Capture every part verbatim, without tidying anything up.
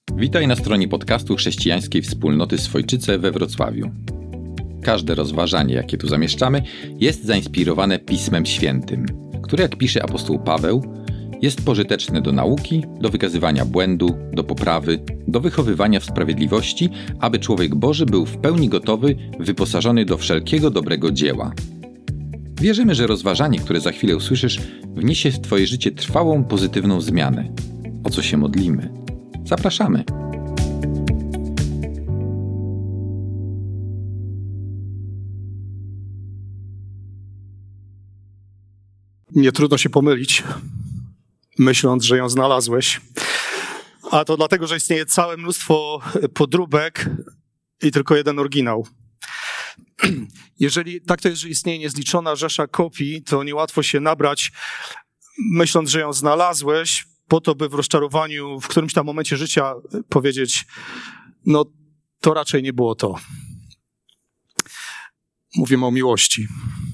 Witaj na stronie podcastu Chrześcijańskiej Wspólnoty Swojczyce we Wrocławiu. Każde rozważanie, jakie tu zamieszczamy, jest zainspirowane Pismem Świętym, które, jak pisze apostoł Paweł, jest pożyteczne do nauki, do wykazywania błędu, do poprawy, do wychowywania w sprawiedliwości, aby człowiek Boży był w pełni gotowy, wyposażony do wszelkiego dobrego dzieła. Wierzymy, że rozważanie, które za chwilę usłyszysz, wniesie w Twoje życie trwałą, pozytywną zmianę, o co się modlimy. Zapraszamy! Nie trudno się pomylić, myśląc, że ją znalazłeś. A to dlatego, że istnieje całe mnóstwo podróbek i tylko jeden oryginał. Jeżeli tak to jest, że istnieje niezliczona rzesza kopii, to niełatwo się nabrać, myśląc, że ją znalazłeś, po to, by w rozczarowaniu w którymś tam momencie życia powiedzieć, no to raczej nie było to. Mówimy o miłości.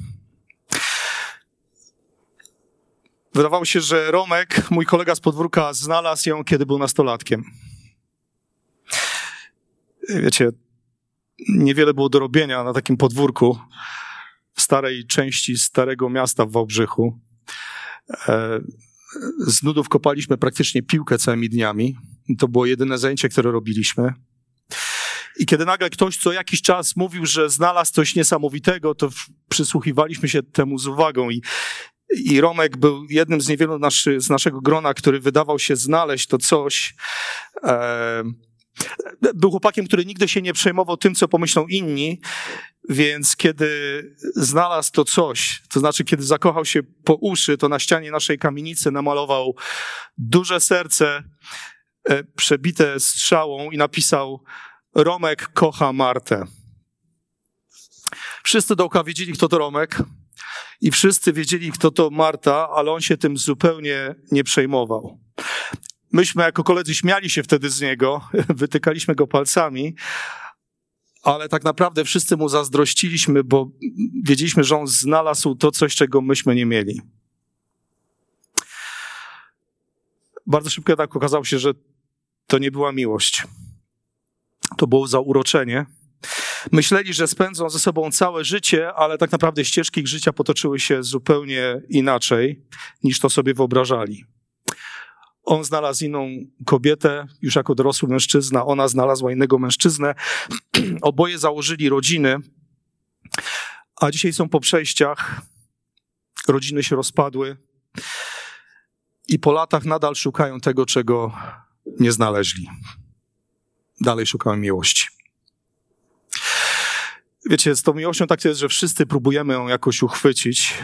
Wydawało się, że Romek, mój kolega z podwórka, znalazł ją, kiedy był nastolatkiem. Wiecie, niewiele było do robienia na takim podwórku w starej części Starego Miasta w Wałbrzychu. Z nudów kopaliśmy praktycznie piłkę całymi dniami. To było jedyne zajęcie, które robiliśmy. I kiedy nagle ktoś co jakiś czas mówił, że znalazł coś niesamowitego, to przysłuchiwaliśmy się temu z uwagą. I, i Romek był jednym z niewielu naszy, z naszego grona, który wydawał się znaleźć to coś. E, był chłopakiem, który nigdy się nie przejmował tym, co pomyślą inni, więc kiedy znalazł to coś, to znaczy kiedy zakochał się po uszy, to na ścianie naszej kamienicy namalował duże serce e, przebite strzałą i napisał: Romek kocha Martę. Wszyscy dookoła wiedzieli, kto to Romek i wszyscy wiedzieli, kto to Marta, ale on się tym zupełnie nie przejmował. Myśmy jako koledzy śmiali się wtedy z niego, wytykaliśmy go palcami, ale tak naprawdę wszyscy mu zazdrościliśmy, bo wiedzieliśmy, że on znalazł to coś, czego myśmy nie mieli. Bardzo szybko jednak okazało się, że to nie była miłość. To było zauroczenie. Myśleli, że spędzą ze sobą całe życie, ale tak naprawdę ścieżki ich życia potoczyły się zupełnie inaczej, niż to sobie wyobrażali. On znalazł inną kobietę, już jako dorosły mężczyzna, ona znalazła innego mężczyznę. Oboje założyli rodziny, a dzisiaj są po przejściach. Rodziny się rozpadły i po latach nadal szukają tego, czego nie znaleźli. Dalej szukają miłości. Wiecie, z tą miłością tak to jest, że wszyscy próbujemy ją jakoś uchwycić.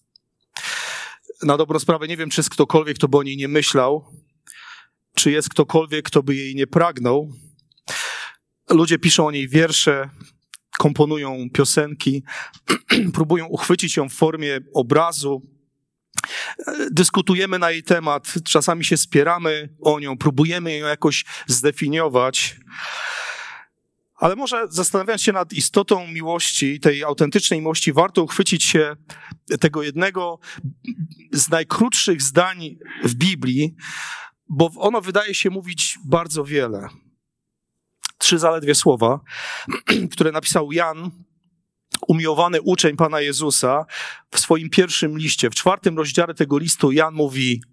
Na dobrą sprawę nie wiem, czy jest ktokolwiek, kto by o niej nie myślał, czy jest ktokolwiek, kto by jej nie pragnął. Ludzie piszą o niej wiersze, komponują piosenki, próbują uchwycić ją w formie obrazu. Dyskutujemy na jej temat, czasami się spieramy o nią, próbujemy ją jakoś zdefiniować. Ale może zastanawiając się nad istotą miłości, tej autentycznej miłości, warto uchwycić się tego jednego z najkrótszych zdań w Biblii, bo ono wydaje się mówić bardzo wiele. Trzy zaledwie słowa, które napisał Jan, umiłowany uczeń Pana Jezusa, w swoim pierwszym liście. W czwartym rozdziale tego listu Jan mówi: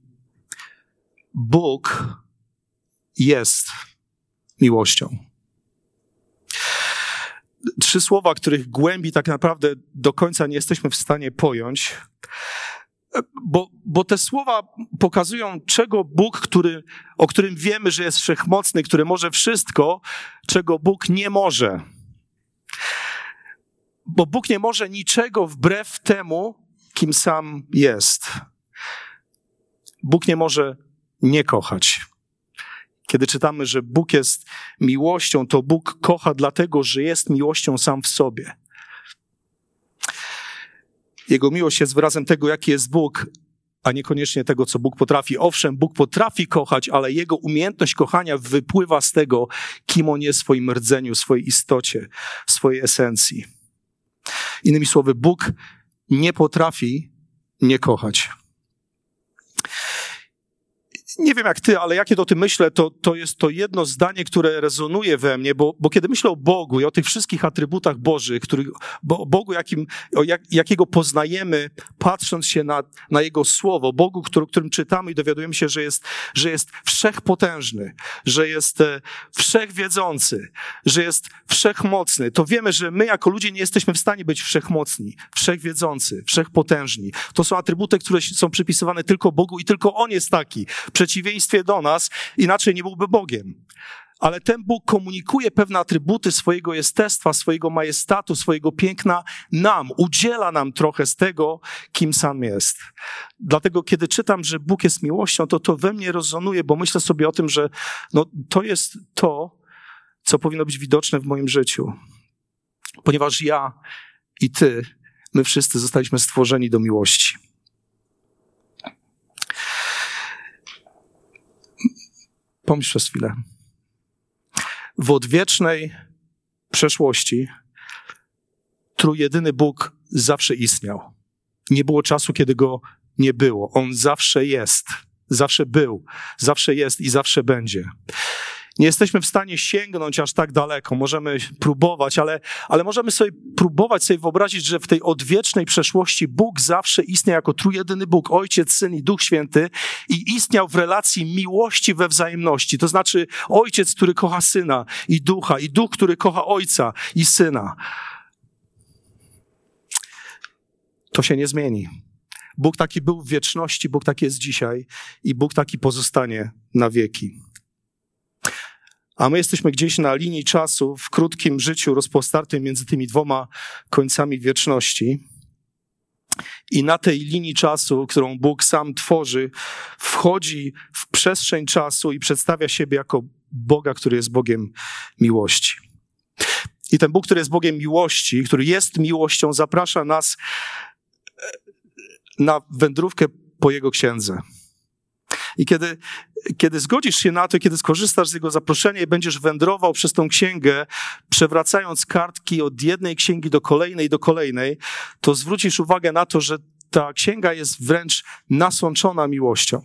Bóg jest miłością. Trzy słowa, których głębi tak naprawdę do końca nie jesteśmy w stanie pojąć, bo, bo te słowa pokazują, czego Bóg, który, o którym wiemy, że jest wszechmocny, który może wszystko, czego Bóg nie może. Bo Bóg nie może niczego wbrew temu, kim sam jest. Bóg nie może nie kochać. Kiedy czytamy, że Bóg jest miłością, to Bóg kocha dlatego, że jest miłością sam w sobie. Jego miłość jest wyrazem tego, jaki jest Bóg, a niekoniecznie tego, co Bóg potrafi. Owszem, Bóg potrafi kochać, ale Jego umiejętność kochania wypływa z tego, kim On jest w swoim rdzeniu, w swojej istocie, w swojej esencji. Innymi słowy, Bóg nie potrafi nie kochać. nie wiem jak ty, ale jak ja o tym myślę, to, to jest to jedno zdanie, które rezonuje we mnie, bo, bo kiedy myślę o Bogu i o tych wszystkich atrybutach Bożych, których, bo, Bogu, jakim, o jak, jakiego poznajemy, patrząc się na, na Jego Słowo, Bogu, który, którym czytamy i dowiadujemy się, że jest, że jest wszechpotężny, że jest e, wszechwiedzący, że jest wszechmocny, to wiemy, że my jako ludzie nie jesteśmy w stanie być wszechmocni, wszechwiedzący, wszechpotężni. To są atrybuty, które są przypisywane tylko Bogu i tylko On jest taki. W przeciwieństwie do nas, inaczej nie byłby Bogiem. Ale ten Bóg komunikuje pewne atrybuty swojego jestestwa, swojego majestatu, swojego piękna nam, udziela nam trochę z tego, kim sam jest. Dlatego, kiedy czytam, że Bóg jest miłością, to to we mnie rezonuje, bo myślę sobie o tym, że no, to jest to, co powinno być widoczne w moim życiu. Ponieważ ja i ty, my wszyscy zostaliśmy stworzeni do miłości. Pomyśl przez chwilę. W odwiecznej przeszłości trójjedyny Bóg zawsze istniał. Nie było czasu, kiedy Go nie było. On zawsze jest, zawsze był, zawsze jest i zawsze będzie. Nie jesteśmy w stanie sięgnąć aż tak daleko. Możemy próbować, ale, ale możemy sobie próbować sobie wyobrazić, że w tej odwiecznej przeszłości Bóg zawsze istniał jako trójjedyny Bóg, Ojciec, Syn i Duch Święty i istniał w relacji miłości we wzajemności. To znaczy Ojciec, który kocha Syna i Ducha i Duch, który kocha Ojca i Syna. To się nie zmieni. Bóg taki był w wieczności, Bóg taki jest dzisiaj i Bóg taki pozostanie na wieki. A my jesteśmy gdzieś na linii czasu, w krótkim życiu rozpostartym między tymi dwoma końcami wieczności. I na tej linii czasu, którą Bóg sam tworzy, wchodzi w przestrzeń czasu i przedstawia siebie jako Boga, który jest Bogiem miłości. I ten Bóg, który jest Bogiem miłości, który jest miłością, zaprasza nas na wędrówkę po Jego księdze. I kiedy, kiedy zgodzisz się na to, kiedy skorzystasz z Jego zaproszenia i będziesz wędrował przez tą księgę, przewracając kartki od jednej księgi do kolejnej, do kolejnej, to zwrócisz uwagę na to, że ta księga jest wręcz nasączona miłością.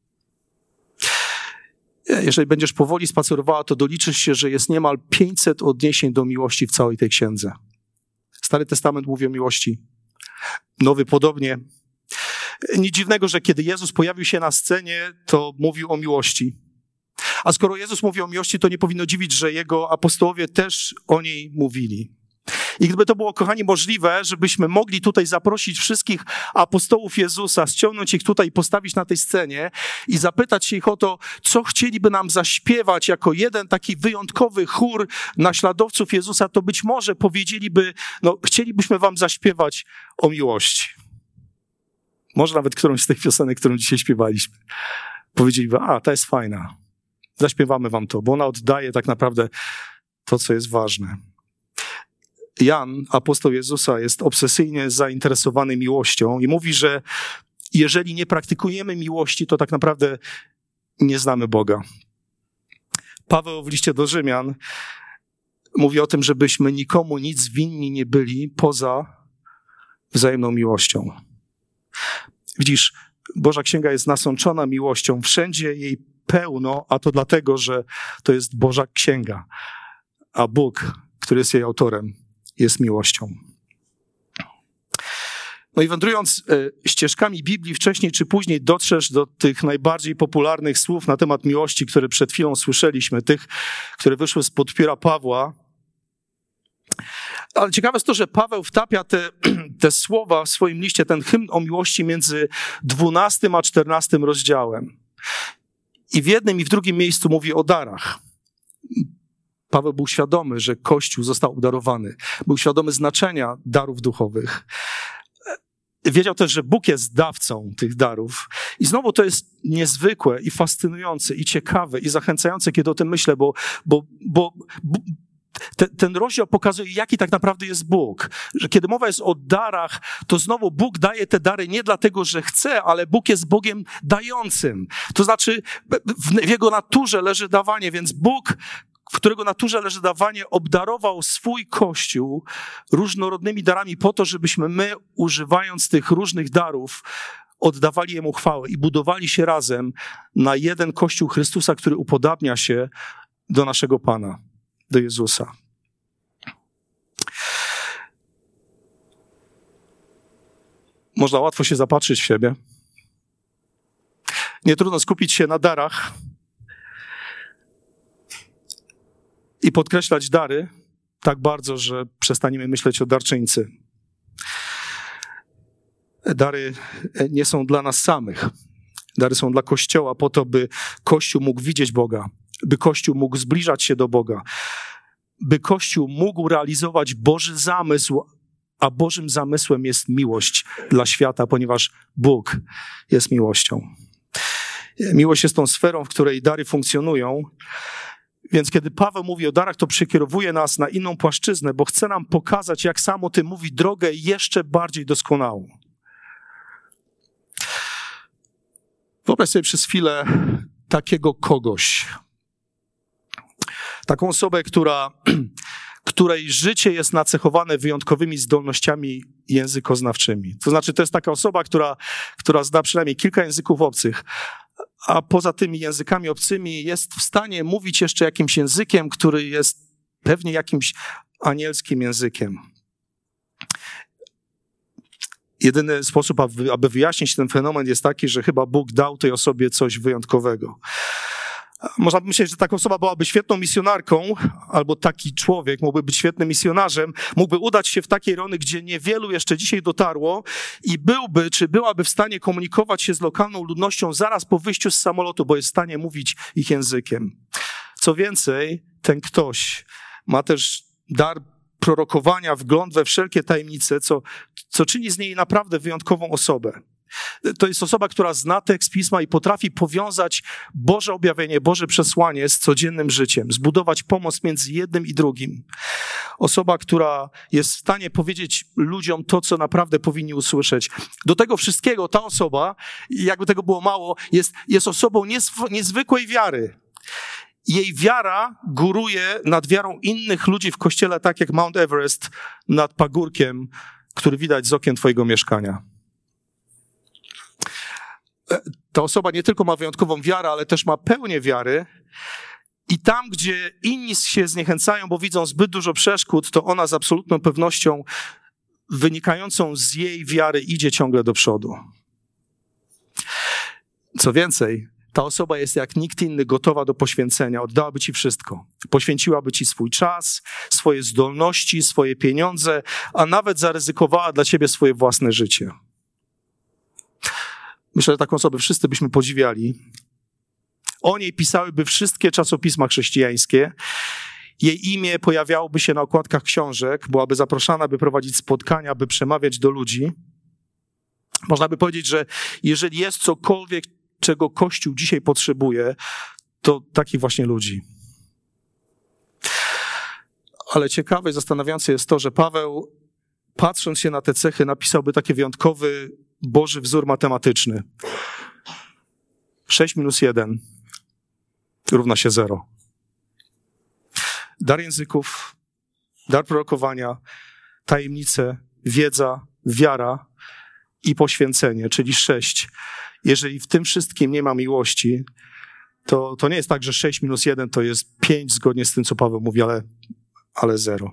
Jeżeli będziesz powoli spacerowała, to doliczysz się, że jest niemal pięćset odniesień do miłości w całej tej księdze. Stary Testament mówi o miłości. Nowy podobnie. Nic dziwnego, że kiedy Jezus pojawił się na scenie, to mówił o miłości. A skoro Jezus mówi o miłości, to nie powinno dziwić, że Jego apostołowie też o niej mówili. I gdyby to było, kochani, możliwe, żebyśmy mogli tutaj zaprosić wszystkich apostołów Jezusa, ściągnąć ich tutaj i postawić na tej scenie i zapytać się ich o to, co chcieliby nam zaśpiewać jako jeden taki wyjątkowy chór naśladowców Jezusa, to być może powiedzieliby, no chcielibyśmy wam zaśpiewać o miłości. Może nawet którąś z tych piosenek, którą dzisiaj śpiewaliśmy. Powiedzieliby, a, ta jest fajna. Zaśpiewamy wam to, bo ona oddaje tak naprawdę to, co jest ważne. Jan, apostoł Jezusa, jest obsesyjnie zainteresowany miłością i mówi, że jeżeli nie praktykujemy miłości, to tak naprawdę nie znamy Boga. Paweł w liście do Rzymian mówi o tym, żebyśmy nikomu nic winni nie byli poza wzajemną miłością. Widzisz, Boża Księga jest nasączona miłością, wszędzie jej pełno, a to dlatego, że to jest Boża Księga, a Bóg, który jest jej autorem, jest miłością. No i wędrując e, ścieżkami Biblii, wcześniej czy później dotrzesz do tych najbardziej popularnych słów na temat miłości, które przed chwilą słyszeliśmy, tych, które wyszły spod pióra Pawła. Ale ciekawe jest to, że Paweł wtapia te, te słowa w swoim liście, ten hymn o miłości między dwunastym a czternastym rozdziałem. I w jednym i w drugim miejscu mówi o darach. Paweł był świadomy, że Kościół został obdarowany. Był świadomy znaczenia darów duchowych. Wiedział też, że Bóg jest dawcą tych darów. I znowu to jest niezwykłe i fascynujące i ciekawe i zachęcające, kiedy o tym myślę, bo, bo, bo, bo te, ten rozdział pokazuje, jaki tak naprawdę jest Bóg. Że kiedy mowa jest o darach, to znowu Bóg daje te dary nie dlatego, że chce, ale Bóg jest Bogiem dającym. To znaczy w, w Jego naturze leży dawanie, więc Bóg, w którego naturze leży dawanie, obdarował swój Kościół różnorodnymi darami po to, żebyśmy my, używając tych różnych darów, oddawali Jemu chwałę i budowali się razem na jeden Kościół Chrystusa, który upodabnia się do naszego Pana, do Jezusa. Można łatwo się zapatrzyć w siebie. Nie trudno skupić się na darach i podkreślać dary tak bardzo, że przestaniemy myśleć o darczyńcy. Dary nie są dla nas samych. Dary są dla Kościoła po to, by Kościół mógł widzieć Boga, by Kościół mógł zbliżać się do Boga, by Kościół mógł realizować Boży zamysł, a Bożym zamysłem jest miłość dla świata, ponieważ Bóg jest miłością. Miłość jest tą sferą, w której dary funkcjonują, więc kiedy Paweł mówi o darach, to przekierowuje nas na inną płaszczyznę, bo chce nam pokazać, jak sam o tym mówi, drogę jeszcze bardziej doskonałą. Wyobraź sobie przez chwilę takiego kogoś, taką osobę, która, której życie jest nacechowane wyjątkowymi zdolnościami językoznawczymi. To znaczy, to jest taka osoba, która, która zna przynajmniej kilka języków obcych, a poza tymi językami obcymi jest w stanie mówić jeszcze jakimś językiem, który jest pewnie jakimś anielskim językiem. Jedyny sposób, aby wyjaśnić ten fenomen, jest taki, że chyba Bóg dał tej osobie coś wyjątkowego. Można by myśleć, że taka osoba byłaby świetną misjonarką, albo taki człowiek mógłby być świetnym misjonarzem, mógłby udać się w takie rejony, gdzie niewielu jeszcze dzisiaj dotarło i byłby, czy byłaby w stanie komunikować się z lokalną ludnością zaraz po wyjściu z samolotu, bo jest w stanie mówić ich językiem. Co więcej, ten ktoś ma też dar prorokowania, wgląd we wszelkie tajemnice, co, co czyni z niej naprawdę wyjątkową osobę. To jest osoba, która zna tekst Pisma i potrafi powiązać Boże objawienie, Boże przesłanie z codziennym życiem, zbudować pomost między jednym i drugim. Osoba, która jest w stanie powiedzieć ludziom to, co naprawdę powinni usłyszeć. Do tego wszystkiego ta osoba, jakby tego było mało, jest, jest osobą niezw- niezwykłej wiary. Jej wiara góruje nad wiarą innych ludzi w kościele, tak jak Mount Everest nad pagórkiem, który widać z okien twojego mieszkania. Ta osoba nie tylko ma wyjątkową wiarę, ale też ma pełnię wiary i tam, gdzie inni się zniechęcają, bo widzą zbyt dużo przeszkód, to ona z absolutną pewnością wynikającą z jej wiary idzie ciągle do przodu. Co więcej, ta osoba jest jak nikt inny gotowa do poświęcenia, oddałaby ci wszystko. Poświęciłaby ci swój czas, swoje zdolności, swoje pieniądze, a nawet zaryzykowała dla ciebie swoje własne życie. Myślę, że taką osobę wszyscy byśmy podziwiali. O niej pisałyby wszystkie czasopisma chrześcijańskie. Jej imię pojawiałoby się na okładkach książek, byłaby zaproszona, by prowadzić spotkania, by przemawiać do ludzi. Można by powiedzieć, że jeżeli jest cokolwiek, czego Kościół dzisiaj potrzebuje, to takich właśnie ludzi. Ale ciekawe i zastanawiające jest to, że Paweł, patrząc się na te cechy, napisałby taki wyjątkowy Boży wzór matematyczny. sześć minus jeden równa się zero. Dar języków, dar prorokowania, tajemnice, wiedza, wiara i poświęcenie, czyli sześć. Jeżeli w tym wszystkim nie ma miłości, to, to nie jest tak, że sześć minus jeden to jest pięć zgodnie z tym, co Paweł mówi, ale, ale zero.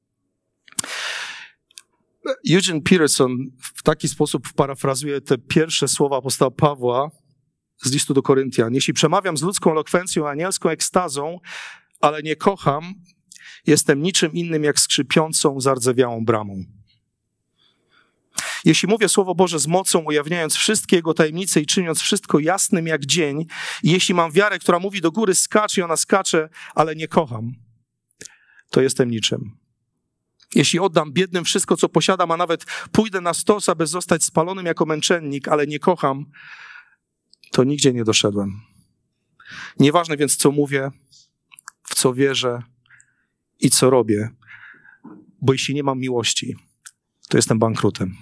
Eugene Peterson w taki sposób parafrazuje te pierwsze słowa apostoła Pawła z listu do Koryntian. Jeśli przemawiam z ludzką elokwencją, anielską ekstazą, ale nie kocham, jestem niczym innym jak skrzypiącą, zardzewiałą bramą. Jeśli mówię Słowo Boże z mocą, ujawniając wszystkie Jego tajemnice i czyniąc wszystko jasnym jak dzień, i jeśli mam wiarę, która mówi do góry skacz i ona skacze, ale nie kocham, to jestem niczym. Jeśli oddam biednym wszystko, co posiadam, a nawet pójdę na stos, aby zostać spalonym jako męczennik, ale nie kocham, to nigdzie nie doszedłem. Nieważne więc, co mówię, w co wierzę i co robię, bo jeśli nie mam miłości, to jestem bankrutem.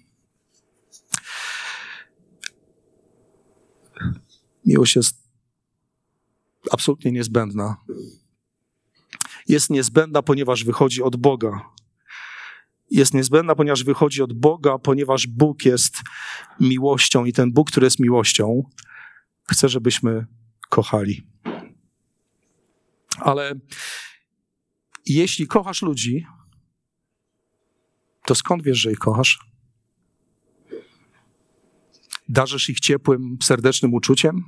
Miłość jest absolutnie niezbędna. Jest niezbędna, ponieważ wychodzi od Boga. jest niezbędna, ponieważ wychodzi od Boga, ponieważ Bóg jest miłością i ten Bóg, który jest miłością, chce, żebyśmy kochali. Ale jeśli kochasz ludzi, to skąd wiesz, że ich kochasz? Darzysz ich ciepłym, serdecznym uczuciem?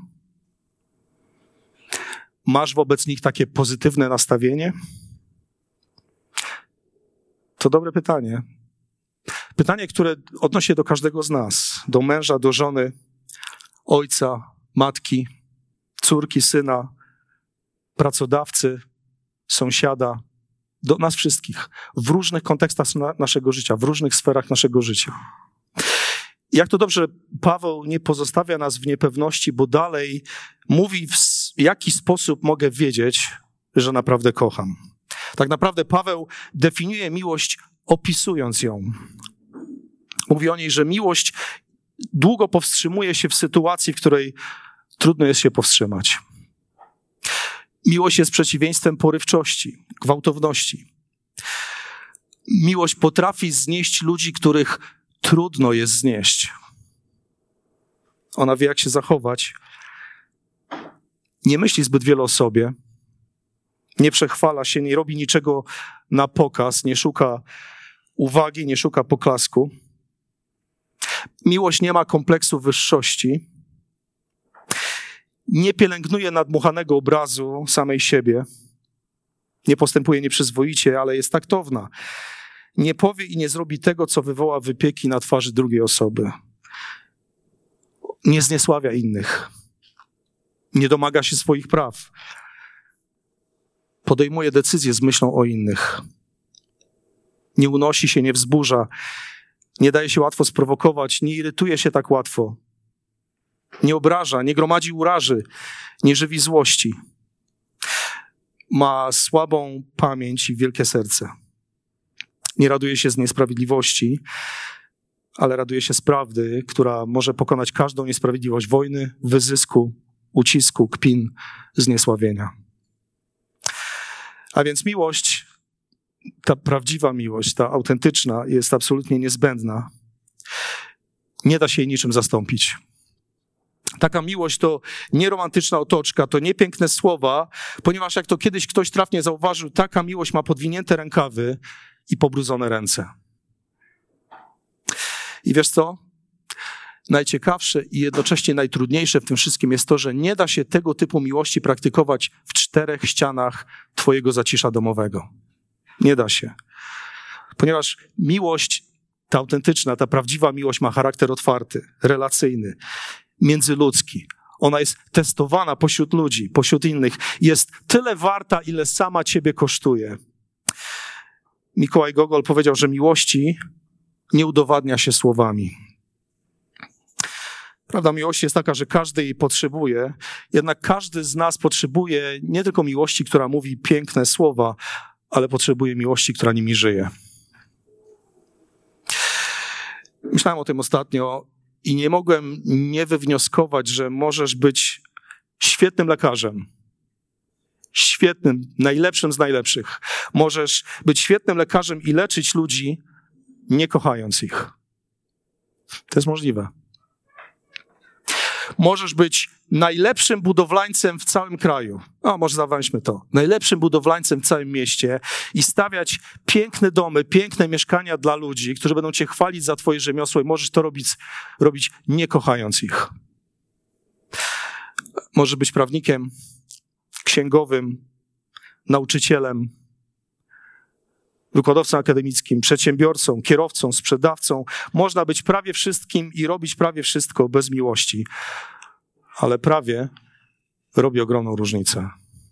Masz wobec nich takie pozytywne nastawienie? To dobre pytanie. Pytanie, które odnosi się do każdego z nas. Do męża, do żony, ojca, matki, córki, syna, pracodawcy, sąsiada, do nas wszystkich. W różnych kontekstach na, naszego życia, w różnych sferach naszego życia. Jak to dobrze, Paweł nie pozostawia nas w niepewności, bo dalej mówi, w jaki sposób mogę wiedzieć, że naprawdę kocham. Tak naprawdę Paweł definiuje miłość, opisując ją. Mówi o niej, że miłość długo powstrzymuje się w sytuacji, w której trudno jest się powstrzymać. Miłość jest przeciwieństwem porywczości, gwałtowności. Miłość potrafi znieść ludzi, których trudno jest znieść. Ona wie, jak się zachować. Nie myśli zbyt wiele o sobie. Nie przechwala się, nie robi niczego na pokaz, nie szuka uwagi, nie szuka poklasku. Miłość nie ma kompleksu wyższości. Nie pielęgnuje nadmuchanego obrazu samej siebie. Nie postępuje nieprzyzwoicie, ale jest taktowna. Nie powie i nie zrobi tego, co wywoła wypieki na twarzy drugiej osoby. Nie zniesławia innych. Nie domaga się swoich praw. Podejmuje decyzje z myślą o innych. Nie unosi się, nie wzburza. Nie daje się łatwo sprowokować, nie irytuje się tak łatwo. Nie obraża, nie gromadzi uraży, nie żywi złości. Ma słabą pamięć i wielkie serce. Nie raduje się z niesprawiedliwości, ale raduje się z prawdy, która może pokonać każdą niesprawiedliwość wojny, wyzysku, ucisku, kpin, zniesławienia. A więc miłość, ta prawdziwa miłość, ta autentyczna, jest absolutnie niezbędna. Nie da się jej niczym zastąpić. Taka miłość to nie romantyczna otoczka, to nie piękne słowa, ponieważ jak to kiedyś ktoś trafnie zauważył, taka miłość ma podwinięte rękawy i pobrudzone ręce. I wiesz co? Najciekawsze i jednocześnie najtrudniejsze w tym wszystkim jest to, że nie da się tego typu miłości praktykować w czterech ścianach twojego zacisza domowego. Nie da się. Ponieważ miłość, ta autentyczna, ta prawdziwa miłość ma charakter otwarty, relacyjny, międzyludzki. Ona jest testowana pośród ludzi, pośród innych. Jest tyle warta, ile sama ciebie kosztuje. Mikołaj Gogol powiedział, że miłości nie udowadnia się słowami. Prawda miłości jest taka, że każdy jej potrzebuje, jednak każdy z nas potrzebuje nie tylko miłości, która mówi piękne słowa, ale potrzebuje miłości, która nimi żyje. Myślałem o tym ostatnio i nie mogłem nie wywnioskować, że możesz być świetnym lekarzem. Świetnym, najlepszym z najlepszych. Możesz być świetnym lekarzem i leczyć ludzi, nie kochając ich. To jest możliwe. Możesz być najlepszym budowlańcem w całym kraju. O, może zawęźmy to. Najlepszym budowlańcem w całym mieście i stawiać piękne domy, piękne mieszkania dla ludzi, którzy będą cię chwalić za twoje rzemiosło i możesz to robić, robić nie kochając ich. Możesz być prawnikiem, księgowym, nauczycielem, wykładowcą akademickim, przedsiębiorcą, kierowcą, sprzedawcą. Można być prawie wszystkim i robić prawie wszystko bez miłości. Ale prawie robi ogromną różnicę.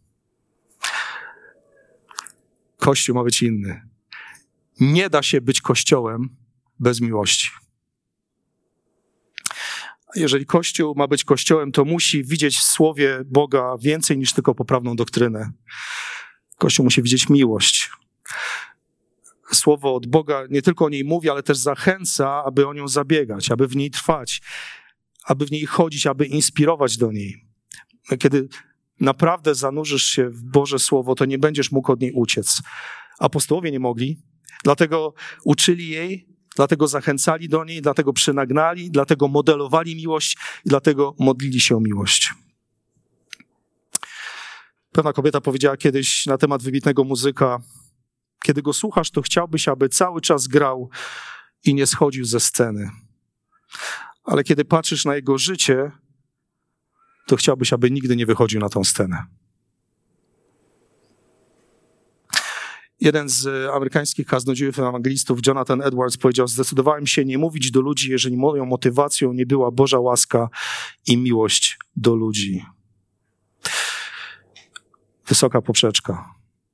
Kościół ma być inny. Nie da się być kościołem bez miłości. Jeżeli Kościół ma być Kościołem, to musi widzieć w Słowie Boga więcej niż tylko poprawną doktrynę. Kościół musi widzieć miłość. Słowo od Boga nie tylko o niej mówi, ale też zachęca, aby o nią zabiegać, aby w niej trwać, aby w niej chodzić, aby inspirować do niej. Kiedy naprawdę zanurzysz się w Boże Słowo, to nie będziesz mógł od niej uciec. Apostołowie nie mogli, Dlatego uczyli jej, dlatego zachęcali do niej, dlatego przynagnali, dlatego modelowali miłość i dlatego modlili się o miłość. Pewna kobieta powiedziała kiedyś na temat wybitnego muzyka: kiedy go słuchasz, to chciałbyś, aby cały czas grał i nie schodził ze sceny. Ale kiedy patrzysz na jego życie, to chciałbyś, aby nigdy nie wychodził na tą scenę. Jeden z amerykańskich kaznodziejów ewangelistów, Jonathan Edwards, powiedział: zdecydowałem się nie mówić do ludzi, jeżeli moją motywacją nie była Boża łaska i miłość do ludzi. Wysoka poprzeczka.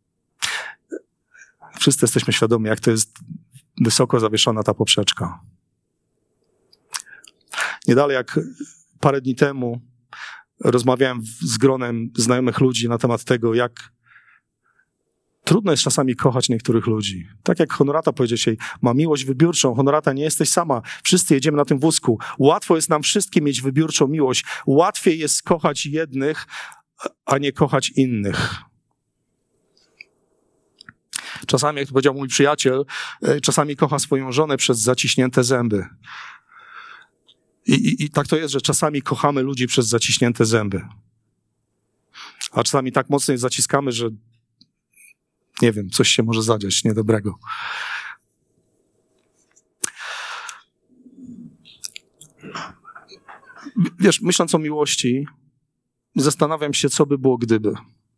Wszyscy jesteśmy świadomi, jak to jest wysoko zawieszona ta poprzeczka. Nie dalej jak parę dni temu rozmawiałem z gronem znajomych ludzi na temat tego, jak trudno jest czasami kochać niektórych ludzi. Tak jak Honorata powiedział dzisiaj, ma miłość wybiórczą. Honorata, nie jesteś sama. Wszyscy jedziemy na tym wózku. Łatwo jest nam wszystkim mieć wybiórczą miłość. Łatwiej jest kochać jednych, a nie kochać innych. Czasami, jak to powiedział mój przyjaciel, czasami kocha swoją żonę przez zaciśnięte zęby. I, i, I tak to jest, że czasami kochamy ludzi przez zaciśnięte zęby. A czasami tak mocno je zaciskamy, że nie wiem, coś się może zadziać niedobrego. Wiesz, myśląc o miłości, zastanawiam się, co by było, gdyby.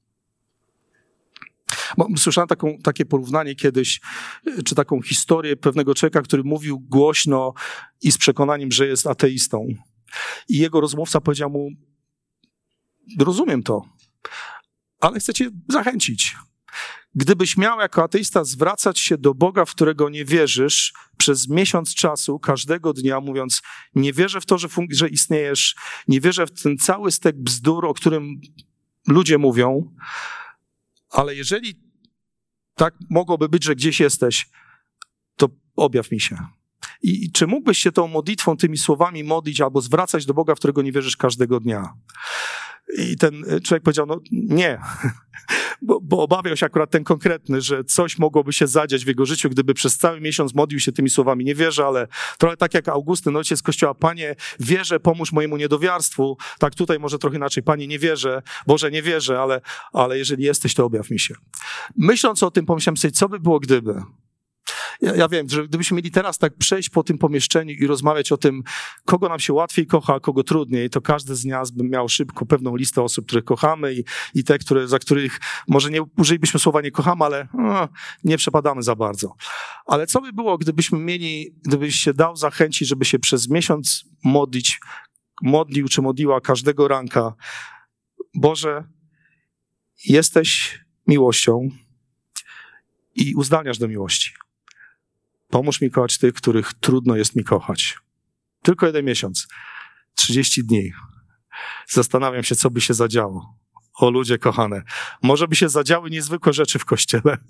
Bo słyszałem taką, takie porównanie kiedyś, czy taką historię pewnego człowieka, który mówił głośno i z przekonaniem, że jest ateistą. I jego rozmówca powiedział mu: rozumiem to, ale chcę cię zachęcić. Gdybyś miał jako ateista zwracać się do Boga, w którego nie wierzysz, przez miesiąc czasu, każdego dnia, mówiąc: nie wierzę w to, że, fun- że istniejesz, nie wierzę w ten cały stek bzdur, o którym ludzie mówią, ale jeżeli tak mogłoby być, że gdzieś jesteś, to objaw mi się. I, i czy mógłbyś się tą modlitwą, tymi słowami modlić albo zwracać do Boga, w którego nie wierzysz, każdego dnia? I ten człowiek powiedział: no nie, bo, bo obawiał się akurat ten konkretny, że coś mogłoby się zadziać w jego życiu, gdyby przez cały miesiąc modlił się tymi słowami. Nie wierzę, ale trochę tak jak Augustyn, ojciec Kościoła: Panie, wierzę, pomóż mojemu niedowiarstwu. Tak tutaj może trochę inaczej: Panie, nie wierzę, Boże, nie wierzę, ale, ale jeżeli jesteś, to objaw mi się. Myśląc o tym, pomyślałem sobie, co by było, gdyby. Ja, ja wiem, że gdybyśmy mieli teraz tak przejść po tym pomieszczeniu i rozmawiać o tym, kogo nam się łatwiej kocha, a kogo trudniej, to każdy z nas by miał szybko pewną listę osób, których kochamy i, i te, które, za których może nie użylibyśmy słowa nie kochamy, ale no, nie przepadamy za bardzo. Ale co by było, gdybyśmy mieli, gdybyś się dał zachęcić, żeby się przez miesiąc modlić, modlił czy modliła każdego ranka: Boże, jesteś miłością i uzdalniasz do miłości. Pomóż mi kochać tych, których trudno jest mi kochać. Tylko jeden miesiąc, trzydzieści dni. Zastanawiam się, co by się zadziało. O ludzie kochane, może by się zadziały niezwykłe rzeczy w Kościele.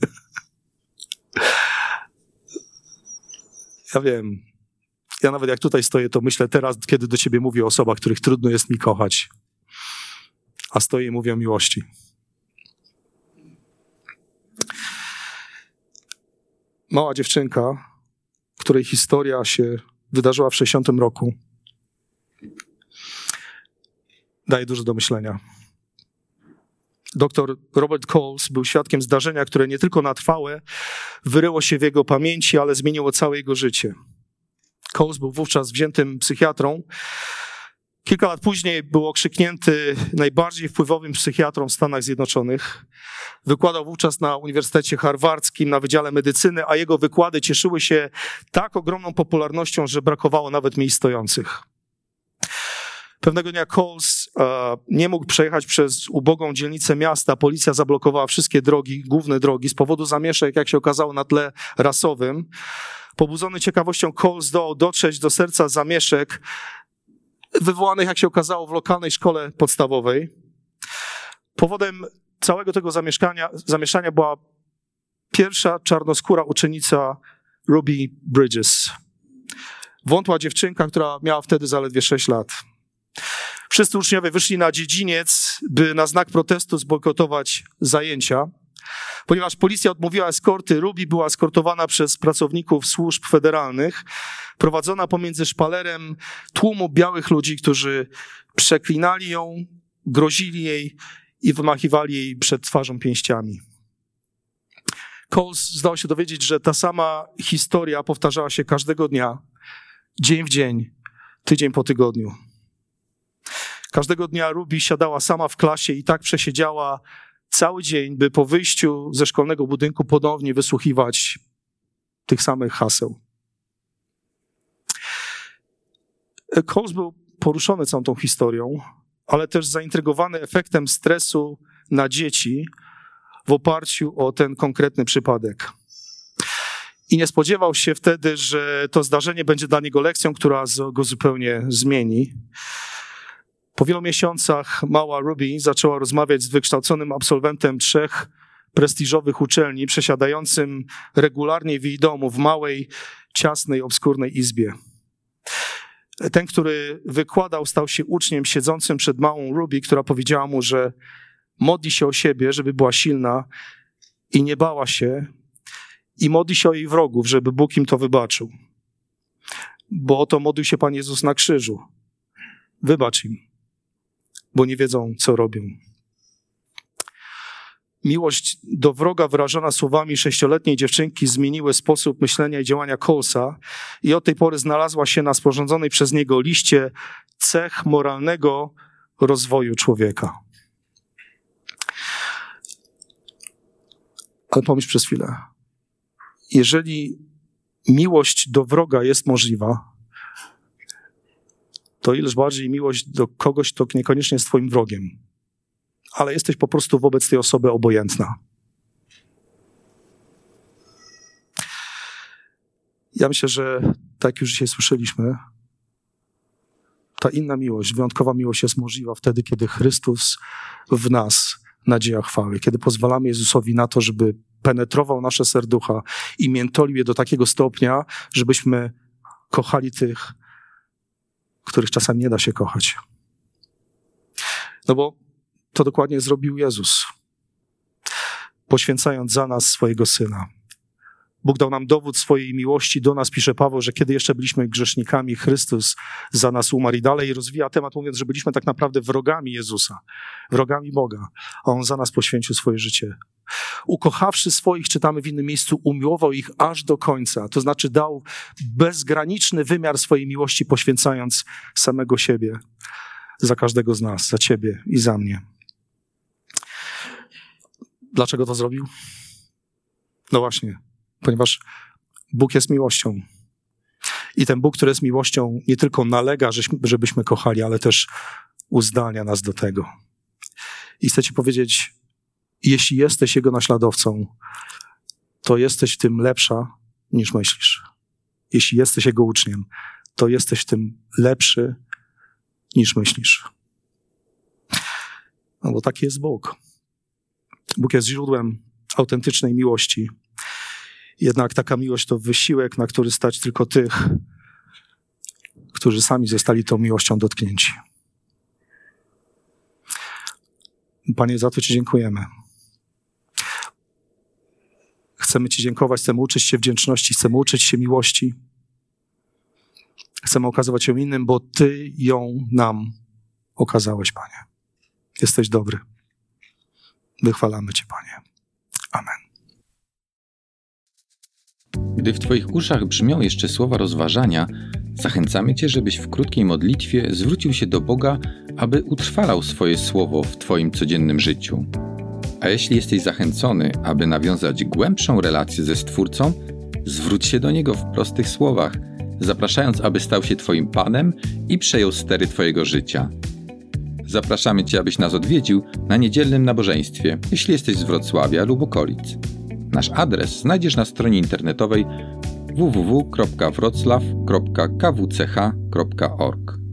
Ja wiem. Ja nawet jak tutaj stoję, to myślę teraz, kiedy do ciebie mówię o osobach, których trudno jest mi kochać. A stoję i mówię o miłości. Mała dziewczynka, której historia się wydarzyła w sześćdziesiątym roku, daje dużo do myślenia. Doktor Robert Coles był świadkiem zdarzenia, które nie tylko na trwałe wyryło się w jego pamięci, ale zmieniło całe jego życie. Coles był wówczas wziętym psychiatrą. Kilka lat później był okrzyknięty najbardziej wpływowym psychiatrą w Stanach Zjednoczonych. Wykładał wówczas na Uniwersytecie Harvardzkim na Wydziale Medycyny, a jego wykłady cieszyły się tak ogromną popularnością, że brakowało nawet miejsc stojących. Pewnego dnia Coles uh, nie mógł przejechać przez ubogą dzielnicę miasta. Policja zablokowała wszystkie drogi, główne drogi, z powodu zamieszek, jak się okazało, na tle rasowym. Pobudzony ciekawością, Coles zdołał dotrzeć do serca zamieszek wywołanych, jak się okazało, w lokalnej szkole podstawowej. Powodem całego tego zamieszkania, zamieszania była pierwsza czarnoskóra uczennica Ruby Bridges. Wątła dziewczynka, która miała wtedy zaledwie sześć lat. Wszyscy uczniowie wyszli na dziedziniec, by na znak protestu zbojkotować zajęcia. Ponieważ policja odmówiła eskorty, Ruby była eskortowana przez pracowników służb federalnych, prowadzona pomiędzy szpalerem tłumu białych ludzi, którzy przeklinali ją, grozili jej i wymachiwali jej przed twarzą pięściami. Coles zdał się dowiedzieć, że ta sama historia powtarzała się każdego dnia, dzień w dzień, tydzień po tygodniu. Każdego dnia Ruby siadała sama w klasie i tak przesiedziała cały dzień, by po wyjściu ze szkolnego budynku ponownie wysłuchiwać tych samych haseł. Coles był poruszony całą tą historią, ale też zaintrygowany efektem stresu na dzieci w oparciu o ten konkretny przypadek. I nie spodziewał się wtedy, że to zdarzenie będzie dla niego lekcją, która go zupełnie zmieni. Po wielu miesiącach mała Ruby zaczęła rozmawiać z wykształconym absolwentem trzech prestiżowych uczelni, przesiadającym regularnie w jej domu w małej, ciasnej, obskurnej izbie. Ten, który wykładał, stał się uczniem siedzącym przed małą Ruby, która powiedziała mu, że modli się o siebie, żeby była silna i nie bała się, i modli się o jej wrogów, żeby Bóg im to wybaczył. Bo o to modlił się Pan Jezus na krzyżu. Wybacz im, bo nie wiedzą, co robią. Miłość do wroga wyrażona słowami sześcioletniej dziewczynki zmieniły sposób myślenia i działania Colesa i od tej pory znalazła się na sporządzonej przez niego liście cech moralnego rozwoju człowieka. Ale pomyśl przez chwilę. Jeżeli miłość do wroga jest możliwa, to ileż bardziej miłość do kogoś, kto niekoniecznie jest twoim wrogiem, ale jesteś po prostu wobec tej osoby obojętna. Ja myślę, że tak jak już dzisiaj słyszeliśmy, ta inna miłość, wyjątkowa miłość jest możliwa wtedy, kiedy Chrystus w nas nadzieja chwały, kiedy pozwalamy Jezusowi na to, żeby penetrował nasze serducha i miętolił je do takiego stopnia, żebyśmy kochali tych, których czasem nie da się kochać. No bo to dokładnie zrobił Jezus, poświęcając za nas swojego Syna. Bóg dał nam dowód swojej miłości do nas, pisze Paweł, że kiedy jeszcze byliśmy grzesznikami, Chrystus za nas umarł. I dalej rozwija temat, mówiąc, że byliśmy tak naprawdę wrogami Jezusa, wrogami Boga, a On za nas poświęcił swoje życie. Ukochawszy swoich, czytamy w innym miejscu, umiłował ich aż do końca. To znaczy dał bezgraniczny wymiar swojej miłości, poświęcając samego siebie za każdego z nas, za ciebie i za mnie. Dlaczego to zrobił? No właśnie, ponieważ Bóg jest miłością. I ten Bóg, który jest miłością, nie tylko nalega, żebyśmy kochali, ale też uzdalnia nas do tego. I chcę ci powiedzieć, jeśli jesteś Jego naśladowcą, to jesteś w tym lepsza niż myślisz. Jeśli jesteś Jego uczniem, to jesteś w tym lepszy niż myślisz. No bo taki jest Bóg. Bóg jest źródłem autentycznej miłości. Jednak taka miłość to wysiłek, na który stać tylko tych, którzy sami zostali tą miłością dotknięci. Panie, za to ci dziękujemy. Chcemy ci dziękować, chcemy uczyć się wdzięczności, chcemy uczyć się miłości. Chcemy okazywać ją innym, bo ty ją nam okazałeś, Panie. Jesteś dobry. Wychwalamy cię, Panie. Amen. Gdy w twoich uszach brzmią jeszcze słowa rozważania, zachęcamy cię, żebyś w krótkiej modlitwie zwrócił się do Boga, aby utrwalał swoje słowo w twoim codziennym życiu. A jeśli jesteś zachęcony, aby nawiązać głębszą relację ze Stwórcą, zwróć się do Niego w prostych słowach, zapraszając, aby stał się twoim Panem i przejął stery twojego życia. Zapraszamy cię, abyś nas odwiedził na niedzielnym nabożeństwie, jeśli jesteś z Wrocławia lub okolic. Nasz adres znajdziesz na stronie internetowej w w w kropka wroclaw kropka k w c h kropka org.